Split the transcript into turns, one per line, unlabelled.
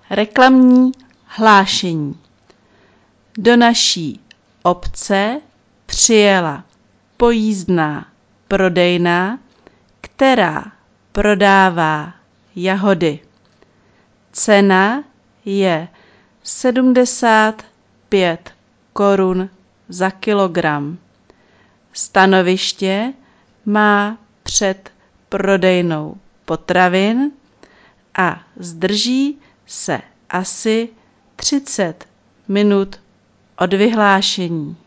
Reklamní hlášení. Do naší obce přijela pojízdná prodejna, která prodává jahody. Cena je 75 korun za kilogram. Stanoviště má před prodejnou potravin a zdrží se asi 30 minut od vyhlášení.